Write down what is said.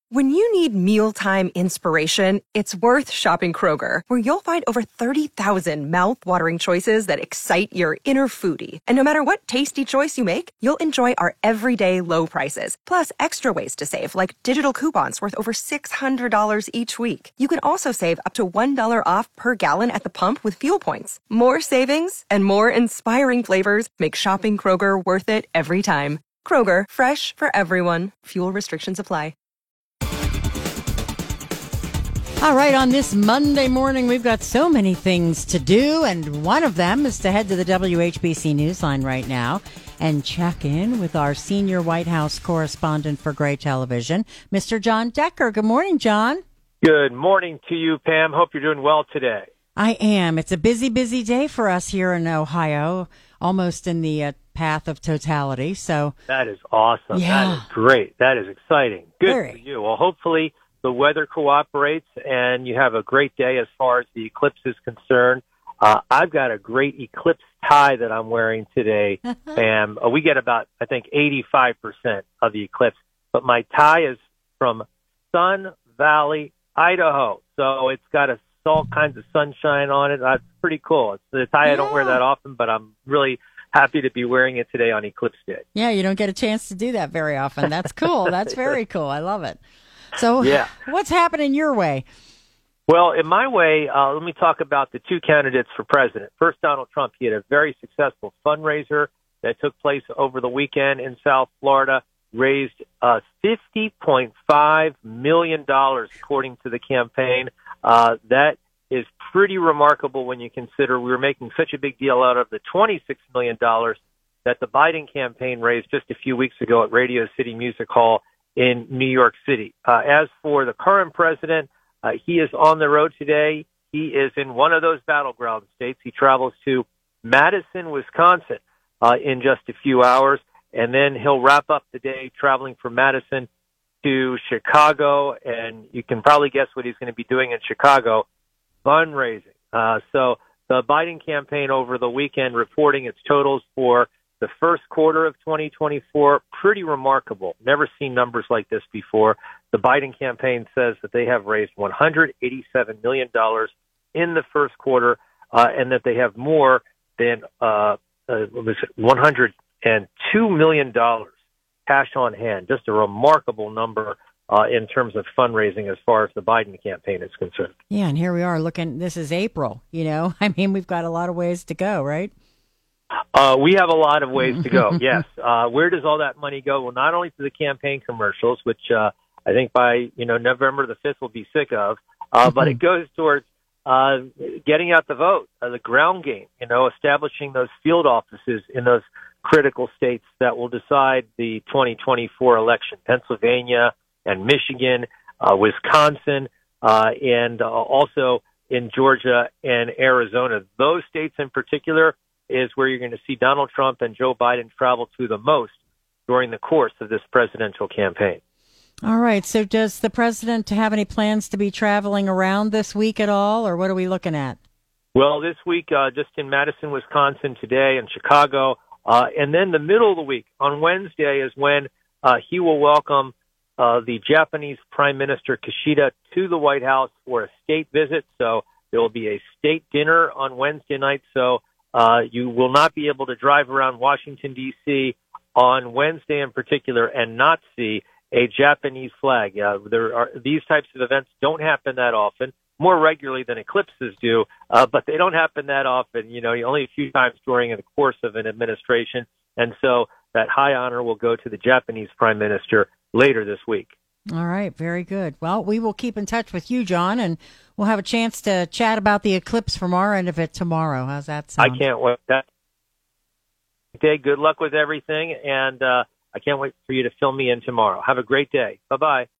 When you need mealtime inspiration, it's worth shopping Kroger, where you'll find over 30,000 mouth-watering choices that excite your inner foodie. And no matter what tasty choice you make, you'll enjoy our everyday low prices, plus extra ways to save, like digital coupons worth over $600 each week. You can also save up to $1 off per gallon at the pump with fuel points. More savings and more inspiring flavors make shopping Kroger worth it every time. Kroger, fresh for everyone. Fuel restrictions apply. All right, on this Monday morning, we've got so many things to do, and one of them is to head to the WHBC Newsline right now and check in with our senior White House correspondent for Gray Television, Mr. John Decker. Good morning, John. Good morning to you, Pam. Hope you're doing well today. I am. It's a busy day for us here in Ohio, almost in the path of totality. So that is awesome. Yeah. That is great. That is exciting. Good Very. for you. Well, hopefully the weather cooperates and you have a great day as far as the eclipse is concerned. I've got a great eclipse tie that I'm wearing today, Pam. We get about, I think, 85% of the eclipse, but my tie is from Sun Valley, Idaho. So it's got all kinds of sunshine on it. It's pretty cool. It's the tie. I don't wear that often, but I'm really happy to be wearing it today on Eclipse Day. Yeah, you don't get a chance to do that very often. That's cool. That's very cool. I love it. So what's happening your way? Well, in my way, let me talk about the two candidates for president. First, Donald Trump. He had a very successful fundraiser that took place over the weekend in South Florida, raised $50.5 million, according to the campaign. That is pretty remarkable when you consider we were making such a big deal out of the $26 million that the Biden campaign raised just a few weeks ago at Radio City Music Hall in New York City. As for the current president, he is on the road today. He is in one of those battleground states. He travels to Madison, Wisconsin, in just a few hours, and then he'll wrap up the day traveling from Madison to Chicago, and you can probably guess what he's going to be doing in Chicago, fundraising. So the Biden campaign over the weekend reporting its totals for the first quarter of 2024, pretty remarkable. Never seen numbers like this before. The Biden campaign says that they have raised $187 million in the first quarter, and that they have more than $102 million cash on hand. Just a remarkable number in terms of fundraising as far as the Biden campaign is concerned. Yeah, and here we are looking, this is April, I mean, we've got a lot of ways to go, right? We have a lot of ways to go, yes. Where does all that money go? Well, not only to the campaign commercials, which I think by November the 5th we'll be sick of, but it goes towards getting out the vote, the ground game, establishing those field offices in those critical states that will decide the 2024 election, Pennsylvania and Michigan, Wisconsin, and also in Georgia and Arizona. Those states in particular is where you're going to see Donald Trump and Joe Biden travel to the most during the course of this presidential campaign. All right. So does the president have any plans to be traveling around this week at all, or what are we looking at? Well, this week, just in Madison, Wisconsin today, and Chicago, and then the middle of the week, on Wednesday, is when he will welcome the Japanese Prime Minister Kishida to the White House for a state visit. So there will be a state dinner on Wednesday night. So you will not be able to drive around Washington, D.C. on Wednesday in particular and not see a Japanese flag. These types of events don't happen that often, more regularly than eclipses do, but they don't happen that often, only a few times during the course of an administration. And so that high honor will go to the Japanese Prime Minister later this week. All right. Very good. Well, we will keep in touch with you, John, and we'll have a chance to chat about the eclipse from our end of it tomorrow. How's that sound? I can't wait. Good luck with everything, and I can't wait for you to fill me in tomorrow. Have a great day. Bye-bye.